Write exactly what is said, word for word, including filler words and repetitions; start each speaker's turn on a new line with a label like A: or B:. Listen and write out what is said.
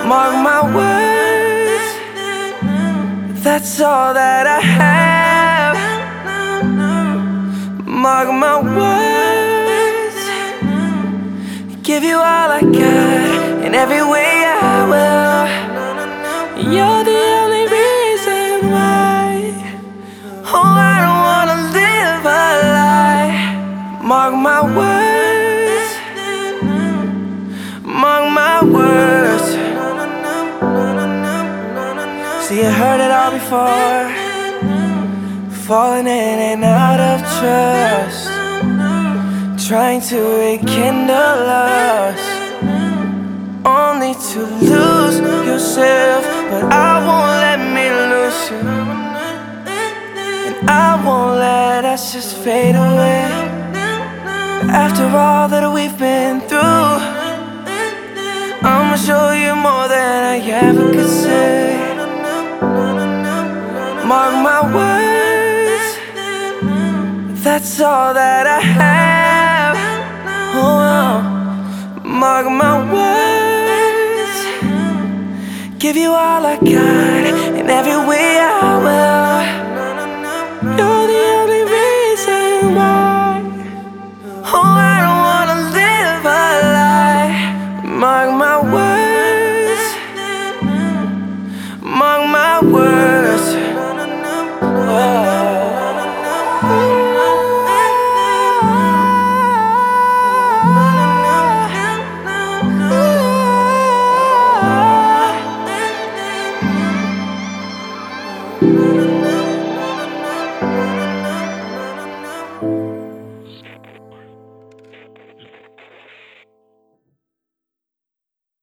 A: Mark my words, that's all that I have. Mark my words, give you all I got, in every way I will. You're the only reason why. Oh, I don't wanna live a lie. Mark my words, mark my words. See, I heard it all before, falling in and out of trust, trying to rekindle us, only to lose yourself. But I won't let me lose you, and I won't let us just fade away. After all that we've been through, I'ma show you more than I ever could say. Mark my words, that's all that I have. Oh, mark my words, give you all I got, in every way I will.